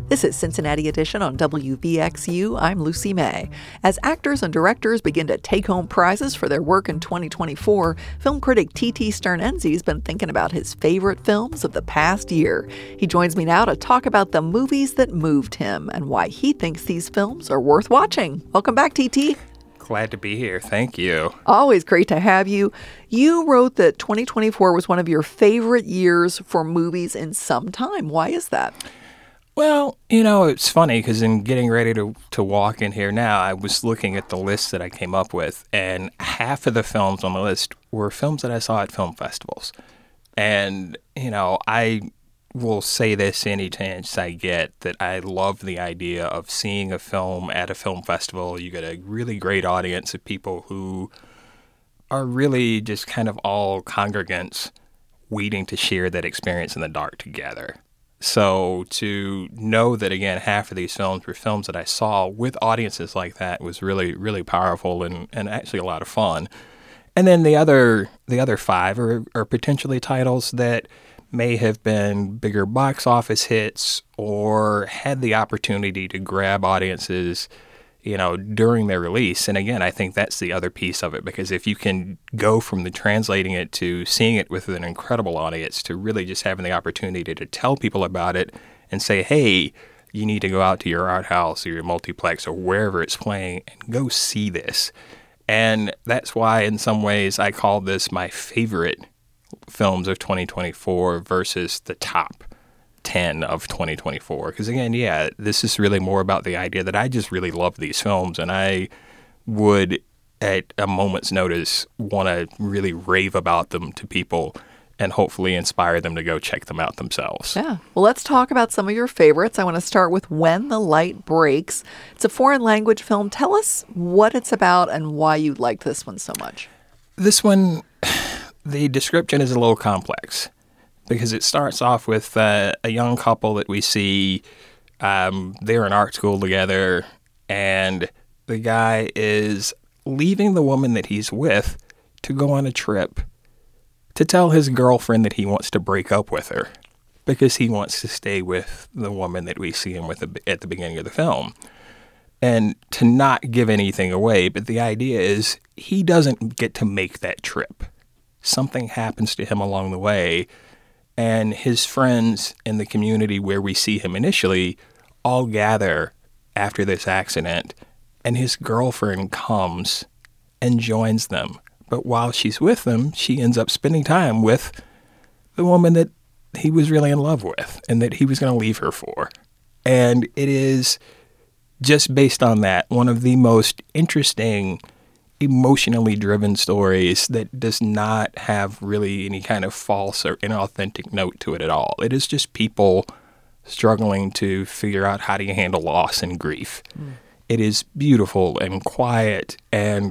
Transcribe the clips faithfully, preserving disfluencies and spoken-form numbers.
This is Cincinnati Edition on W V X U. I'm Lucy May. As actors and directors begin to take home prizes for their work in twenty twenty-four, film critic T T Stern-Enzi's been thinking about his favorite films of the past year. He joins me now to talk about the movies that moved him and why he thinks these films are worth watching. Welcome back, T T. Glad to be here. Thank you. Always great to have you. You wrote that twenty twenty-four was one of your favorite years for movies in some time. Why is that? Well, you know, it's funny because in getting ready to, to walk in here now, I was looking at the list that I came up with, and half of the films on the list were films that I saw at film festivals. And, you know, I will say this any chance I get, that I love the idea of seeing a film at a film festival. You get a really great audience of people who are really just kind of all congregants waiting to share that experience in the dark together. So to know that, again, half of these films were films that I saw with audiences like that was really, really powerful and, and actually a lot of fun. And then the other the other five are, are potentially titles that may have been bigger box office hits or had the opportunity to grab audiences, you know, during their release. And again, I think that's the other piece of it, because if you can go from the translating it to seeing it with an incredible audience to really just having the opportunity to tell people about it and say, hey, you need to go out to your art house or your multiplex or wherever it's playing and go see this. And that's why in some ways I call this my favorite films of twenty twenty-four versus the top ten of twenty twenty-four. Because again, yeah, this is really more about the idea that I just really love these films, and I would, at a moment's notice, want to really rave about them to people and hopefully inspire them to go check them out themselves. Yeah. Well, let's talk about some of your favorites. I want to start with When the Light Breaks. It's a foreign language film. Tell us what it's about and why you liked this one so much. This one, the description is a little complex, because it starts off with uh, a young couple that we see. Um, they're in art school together, and the guy is leaving the woman that he's with to go on a trip to tell his girlfriend that he wants to break up with her because he wants to stay with the woman that we see him with at the beginning of the film. And to not give anything away, but the idea is he doesn't get to make that trip. Something happens to him along the way, and his friends in the community where we see him initially all gather after this accident, and his girlfriend comes and joins them. But while she's with them, she ends up spending time with the woman that he was really in love with and that he was going to leave her for. And it is, just based on that, one of the most interesting, emotionally driven stories that does not have really any kind of false or inauthentic note to it at all. It is just people struggling to figure out how do you handle loss and grief. Mm. It is beautiful and quiet, and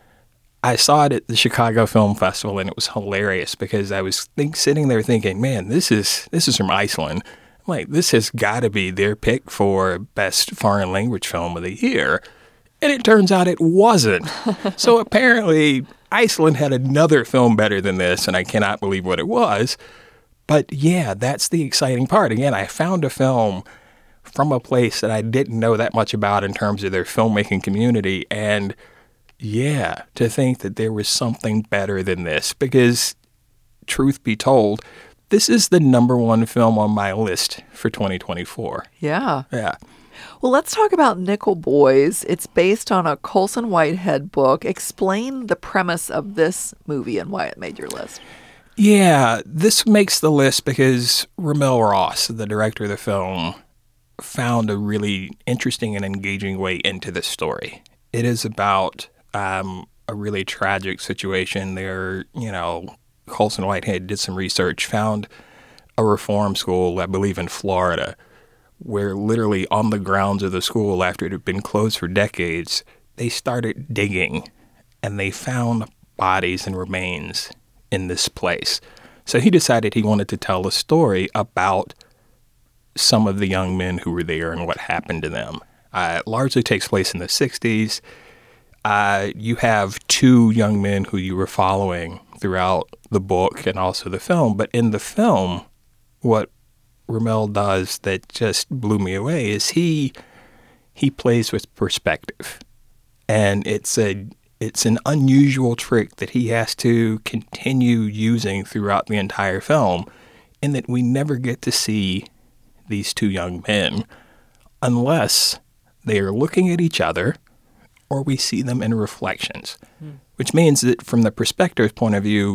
I saw it at the Chicago Film Festival, and it was hilarious because I was think, sitting there thinking, man, this is this is from Iceland. I'm like, this has got to be their pick for best foreign language film of the year. And it turns out it wasn't. So apparently Iceland had another film better than this, and I cannot believe what it was. But yeah, that's the exciting part. Again, I found a film from a place that I didn't know that much about in terms of their filmmaking community. And yeah, to think that there was something better than this, because truth be told, this is the number one film on my list for twenty twenty-four. Yeah. Yeah. Well, let's talk about Nickel Boys. It's based on a Colson Whitehead book. Explain the premise of this movie and why it made your list. Yeah, this makes the list because Ramel Ross, the director of the film, found a really interesting and engaging way into this story. It is about um, a really tragic situation. There, you know, Colson Whitehead did some research, found a reform school, I believe in Florida, where literally on the grounds of the school, after it had been closed for decades, they started digging, and they found bodies and remains in this place. So he decided he wanted to tell a story about some of the young men who were there and what happened to them. Uh, it largely takes place in the sixties. Uh, you have two young men who you were following throughout the book and also the film. But in the film, what Ramel does that just blew me away is he he plays with perspective. And it's a it's an unusual trick that he has to continue using throughout the entire film, in that we never get to see these two young men unless they are looking at each other or we see them in reflections, mm. which means that from the perspective point of view,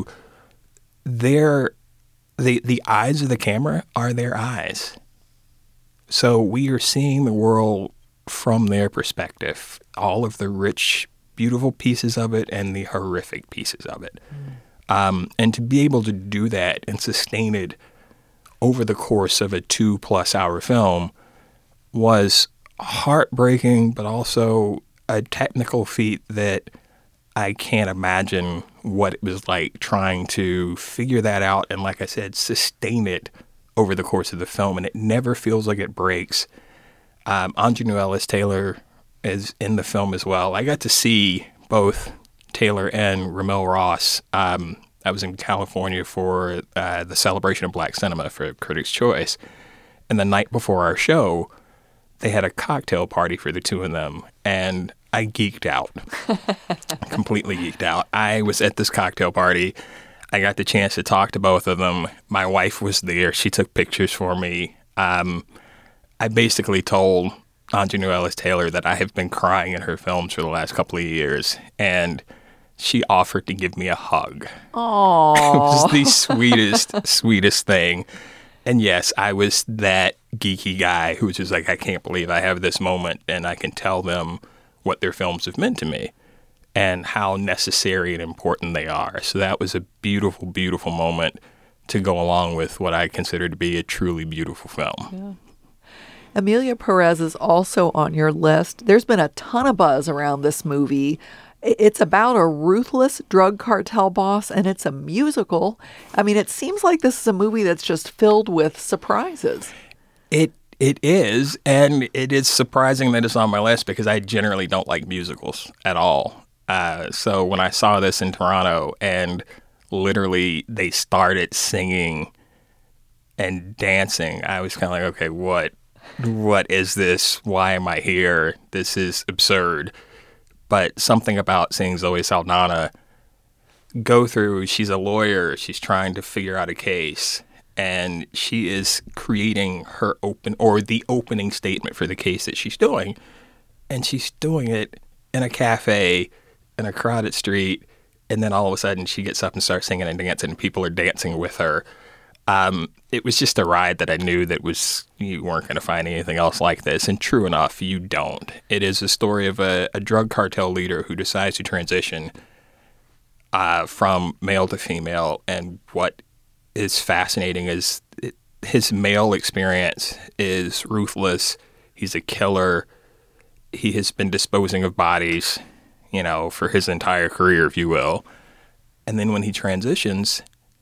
they're, the, the eyes of the camera are their eyes. So we are seeing the world from their perspective, all of the rich, beautiful pieces of it and the horrific pieces of it. Mm. Um, and to be able to do that and sustain it over the course of a two-plus hour film was heartbreaking, but also a technical feat that I can't imagine what it was like trying to figure that out and, like I said, sustain it over the course of the film. And it never feels like it breaks. Um, Aunjanue Ellis-Taylor is in the film as well. I got to see both Taylor and Ramel Ross. Um, I was in California for uh, the celebration of Black Cinema for Critics' Choice. And the night before our show, they had a cocktail party for the two of them. And I geeked out, completely geeked out. I was at this cocktail party. I got the chance to talk to both of them. My wife was there. She took pictures for me. Um, I basically told Aunjanue Ellis-Taylor that I have been crying in her films for the last couple of years, and she offered to give me a hug. Aww. It was the sweetest, sweetest thing. And yes, I was that geeky guy who was just like, I can't believe I have this moment, and I can tell them what their films have meant to me and how necessary and important they are. So that was a beautiful, beautiful moment to go along with what I consider to be a truly beautiful film. Yeah. Emilia Perez is also on your list. There's been a ton of buzz around this movie. It's about a ruthless drug cartel boss, and it's a musical. I mean, it seems like this is a movie that's just filled with surprises. It It is, and it is surprising that it's on my list because I generally don't like musicals at all. Uh, so when I saw this in Toronto and literally they started singing and dancing, I was kind of like, okay, what? What is this? Why am I here? This is absurd. But something about seeing Zoe Saldana go through, she's a lawyer, she's trying to figure out a case, and she is creating her open, or the opening statement for the case that she's doing, and she's doing it in a cafe, in a crowded street, and then all of a sudden she gets up and starts singing and dancing, and people are dancing with her. Um, it was just a ride that I knew that was you weren't going to find anything else like this. And true enough, you don't. It is a story of a, a drug cartel leader who decides to transition uh, from male to female. And what is fascinating is it, his male experience is ruthless. He's a killer. He has been disposing of bodies, you know, for his entire career, if you will. And then when he transitions,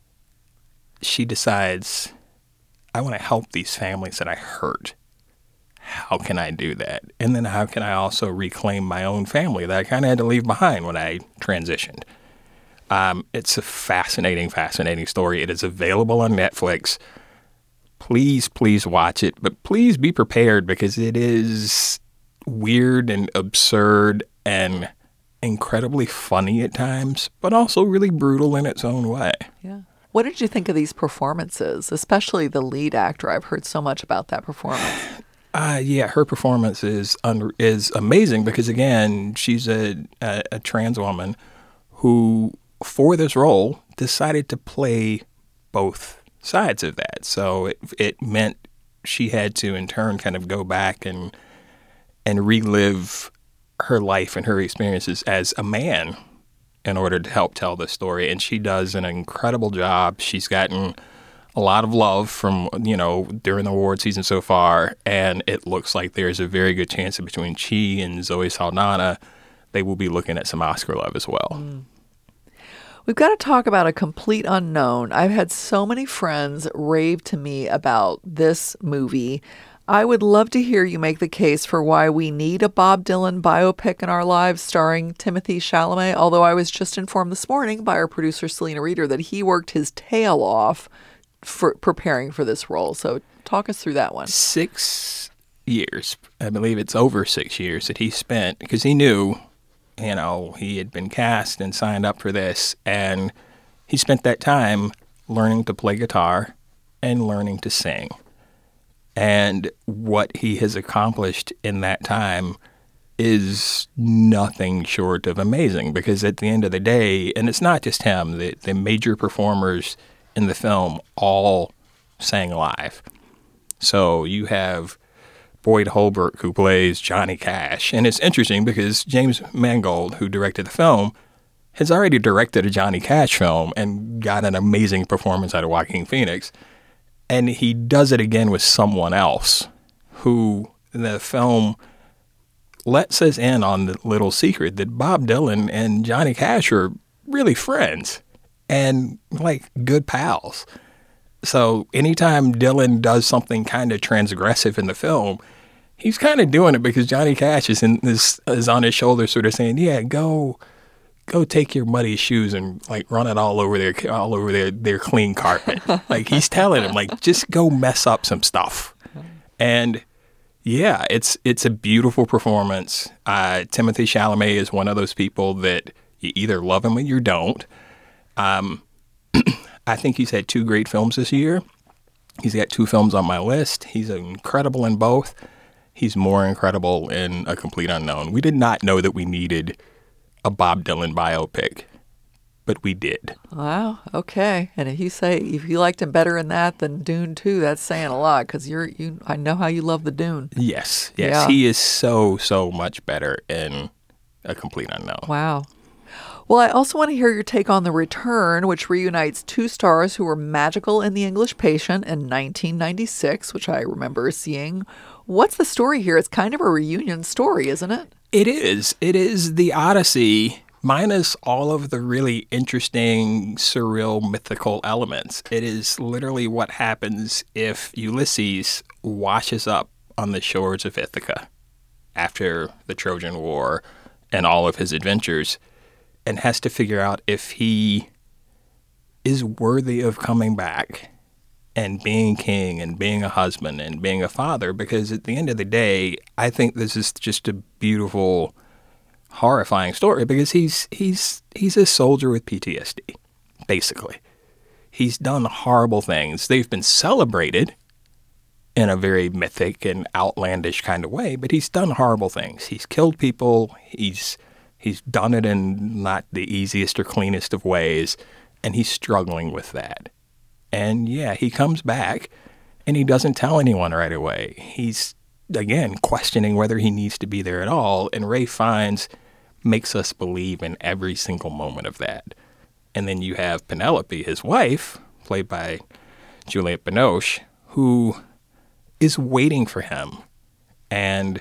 she decides, I want to help these families that I hurt. How can I do that? And then how can I also reclaim my own family that I kind of had to leave behind when I transitioned? Um, it's a fascinating, fascinating story. It is available on Netflix. Please, please watch it. But please be prepared because it is weird and absurd and incredibly funny at times, but also really brutal in its own way. Yeah. What did you think of these performances, especially the lead actor? I've heard so much about that performance. Uh, yeah, her performance is un- is amazing because, again, she's a, a, a trans woman who, for this role, decided to play both sides of that. So it, it meant she had to, in turn, kind of go back and and relive her life and her experiences as a man in order to help tell this story. And she does an incredible job. She's gotten a lot of love from, you know, during the award season so far. And it looks like there's a very good chance that between she and Zoe Saldana, they will be looking at some Oscar love as well. Mm. We've got to talk about a complete unknown. I've had so many friends rave to me about this movie. I would love to hear you make the case for why we need a Bob Dylan biopic in our lives starring Timothée Chalamet, although I was just informed this morning by our producer Selena Reeder that he worked his tail off for preparing for this role. So talk us through that one. Six years. I believe it's over six years that he spent because he knew, you know, he had been cast and signed up for this. And he spent that time learning to play guitar and learning to sing. And what he has accomplished in that time is nothing short of amazing, because at the end of the day, and it's not just him, the, the major performers in the film all sang live. So you have Boyd Holbrook, who plays Johnny Cash. And it's interesting because James Mangold, who directed the film, has already directed a Johnny Cash film and got an amazing performance out of Joaquin Phoenix. And he does it again with someone else who the film lets us in on the little secret that Bob Dylan and Johnny Cash are really friends and like good pals. So anytime Dylan does something kind of transgressive in the film, he's kind of doing it because Johnny Cash is in this is on his shoulder, sort of saying, "Yeah, go, go take your muddy shoes and like run it all over their all over their their clean carpet." Like he's telling him, like, just go mess up some stuff. And yeah, it's it's a beautiful performance. Uh, Timothée Chalamet is one of those people that you either love him or you don't. Um, I think he's had two great films this year. He's got two films on my list. He's incredible in both. He's more incredible in A Complete Unknown. We did not know that we needed a Bob Dylan biopic, but we did. Wow. Okay. And if you say if you liked him better in that than Dune two, that's saying a lot, because you're you. I know how you love the Dune. Yes. Yes. Yeah. He is so so much better in A Complete Unknown. Wow. Well, I also want to hear your take on The Return, which reunites two stars who were magical in The English Patient in nineteen ninety-six, which I remember seeing. What's the story here? It's kind of a reunion story, isn't it? It is. It is the Odyssey minus all of the really interesting, surreal, mythical elements. It is literally what happens if Ulysses washes up on the shores of Ithaca after the Trojan War and all of his adventures, and has to figure out if he is worthy of coming back and being king and being a husband and being a father. Because at the end of the day, I think this is just a beautiful, horrifying story, because he's he's he's a soldier with P T S D, basically. He's done horrible things. They've been celebrated in a very mythic and outlandish kind of way, but he's done horrible things. He's killed people. He's He's done it in not the easiest or cleanest of ways, and he's struggling with that. And yeah, he comes back, and he doesn't tell anyone right away. He's, again, questioning whether he needs to be there at all, and Ralph Fiennes makes us believe in every single moment of that. And then you have Penelope, his wife, played by Juliette Binoche, who is waiting for him, and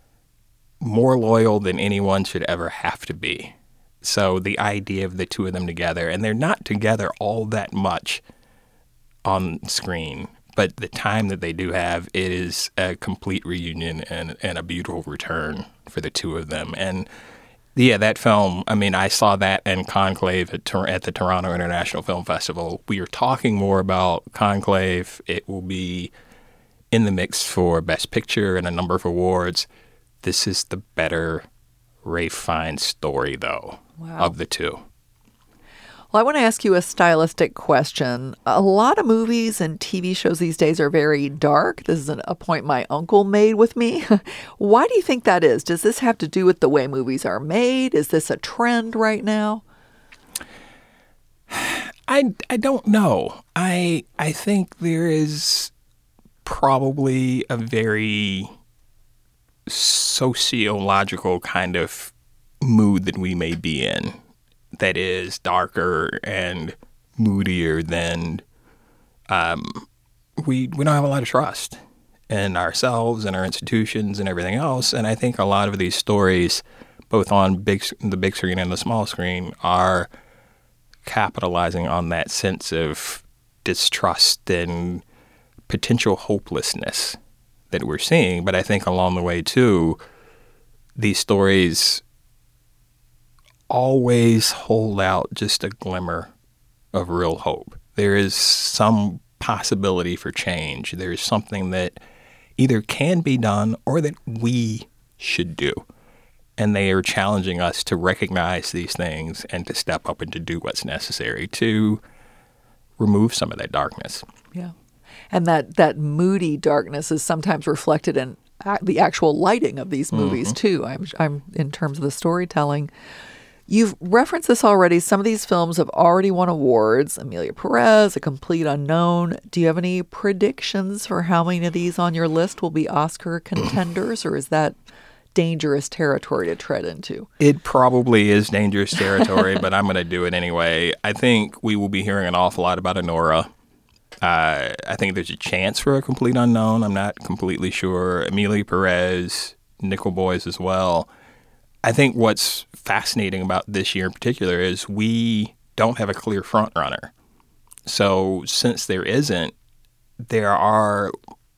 more loyal than anyone should ever have to be. So the idea of the two of them together, and they're not together all that much on screen, but the time that they do have, it is a complete reunion and, and a beautiful return for the two of them. And yeah, that film, I mean, I saw that and Conclave at, Tor- at the Toronto International Film Festival. We are talking more about Conclave. It will be in the mix for Best Picture and a number of awards. This is the better Ralph Fiennes story, though, wow. of the two. Well, I want to ask you a stylistic question. A lot of movies and T V shows these days are very dark. This is an, a point my uncle made with me. Why do you think that is? Does this have to do with the way movies are made? Is this a trend right now? I, I don't know. I I think there is probably a very sociological kind of mood that we may be in that is darker and moodier than um, we we don't have a lot of trust in ourselves and our institutions and everything else. And I think a lot of these stories, both on big the big screen and the small screen, are capitalizing on that sense of distrust and potential hopelessness that we're seeing. But I think along the way, too, these stories always hold out just a glimmer of real hope. There is some possibility for change. There's something that either can be done or that we should do. And they are challenging us to recognize these things and to step up and to do what's necessary to remove some of that darkness. Yeah. And that, that moody darkness is sometimes reflected in a- the actual lighting of these movies, mm-hmm. too, I'm, I'm in terms of the storytelling. You've referenced this already. Some of these films have already won awards. Amelia Perez, A Complete Unknown. Do you have any predictions for how many of these on your list will be Oscar contenders, or is that dangerous territory to tread into? It probably is dangerous territory, but I'm going to do it anyway. I think we will be hearing an awful lot about Anora. Uh, I think there's a chance for A Complete Unknown. I'm not completely sure. Amelia Perez, Nickel Boys as well. I think what's fascinating about this year in particular is we don't have a clear front runner. So since there isn't, there are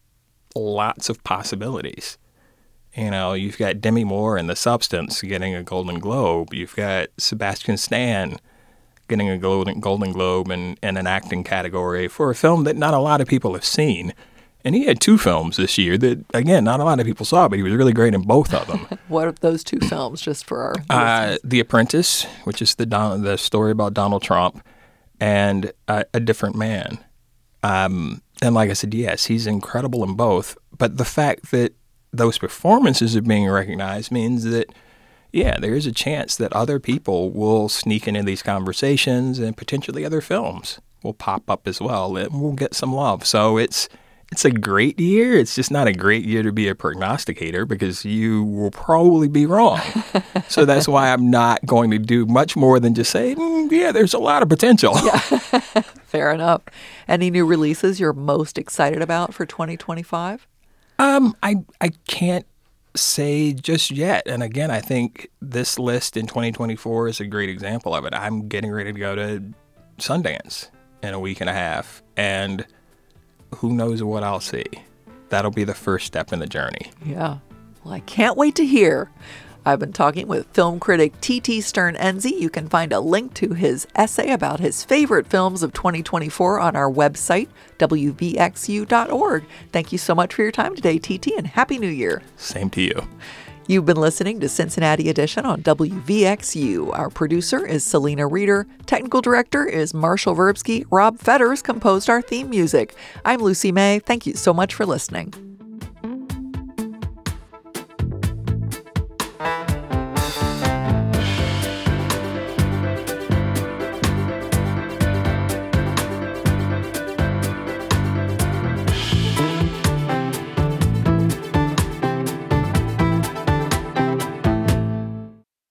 lots of possibilities. You know, you've got Demi Moore in The Substance getting a Golden Globe. You've got Sebastian Stan getting a Golden, Golden Globe in, in an acting category for a film that not a lot of people have seen. And he had two films this year that, again, not a lot of people saw, but he was really great in both of them. What are those two films, just for our uh, The Apprentice, which is the Don- the story about Donald Trump, and uh, A Different Man. Um, and like I said, yes, he's incredible in both. But the fact that those performances are being recognized means that, yeah, there is a chance that other people will sneak into these conversations and potentially other films will pop up as well and we'll get some love. So it's it's a great year. It's just not a great year to be a prognosticator because you will probably be wrong. So that's why I'm not going to do much more than just say, mm, yeah, there's a lot of potential. Yeah. Fair enough. Any new releases you're most excited about for twenty twenty-five? Um, I I can't say just yet. And again, I think this list in twenty twenty-four is a great example of it. I'm getting ready to go to Sundance in a week and a half, and who knows what I'll see. That'll be the first step in the journey. Yeah. Well, I can't wait to hear. I've been talking with film critic T T Stern-Enzi. You can find a link to his essay about his favorite films of twenty twenty-four on our website, W V X U dot org. Thank you so much for your time today, T T, and Happy New Year. Same to you. You've been listening to Cincinnati Edition on W V X U. Our producer is Selena Reeder. Technical director is Marshall Verbsky. Rob Fetters composed our theme music. I'm Lucy May. Thank you so much for listening.